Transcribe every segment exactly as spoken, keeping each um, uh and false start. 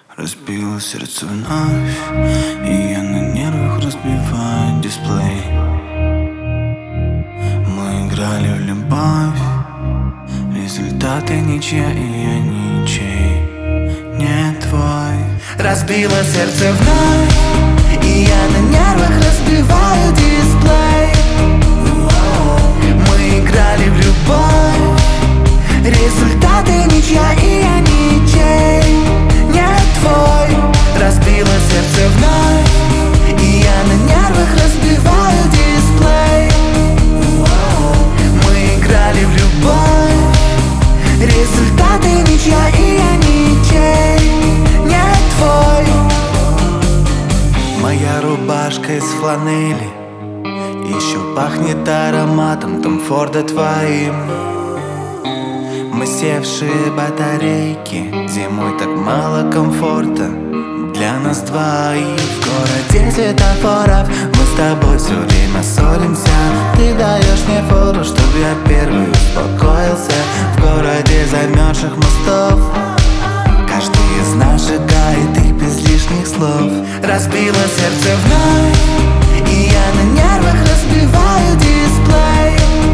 Разбило сердце вновь, и я на нервах разбиваю дисплей. Мы играли в любовь, результаты ничья, и я ничей, не твой. Разбило сердце вновь, и я на нервах разбиваю дисплей. Мы играли в любовь, результаты ничья, и я ничей, не твой. Разбило сердце вновь, и я на нервах разбиваю дисплей. Мы играли в любовь, результаты ничья, и я ничей, не твой. Моя рубашка из фланели еще пахнет ароматом Том Форда твоим. Мы севшие батарейки, зимой так мало комфорта для нас двоих. В городе светофоров мы с тобой все время ссоримся. Ты даешь мне фору, чтоб я первый успокоился. В городе замерзших мостов каждый из нас сжигает их без лишних слов. Разбило сердце вновь, и я на нервах разбиваю дисплей.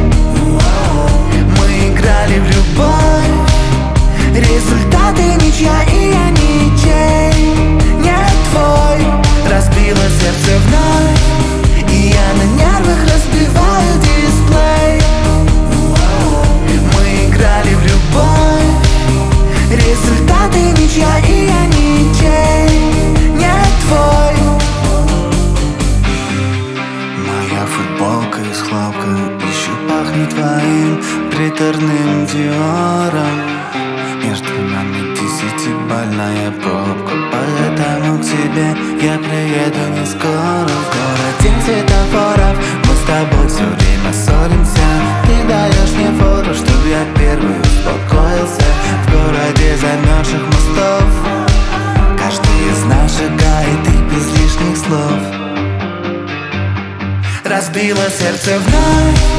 Мы играли в любовь, результаты ничья, и я ничей, не твой. Разбило сердце вновь, и я на нервах разбиваю дисплей. Мы играли в любовь, результаты ничья, и я ничей, не твой. Моя футболка из хлопка еще пахнет твоим приторным диором. Между нами десятибальная пробка, поэтому к тебе я приеду не скоро. В городе светофоров мы с тобой все время ссоримся. Ты даешь мне фору, чтоб я первый успокоился. В городе замерзших мостов каждый из нас сжигает их без лишних слов. Разбило сердце вновь,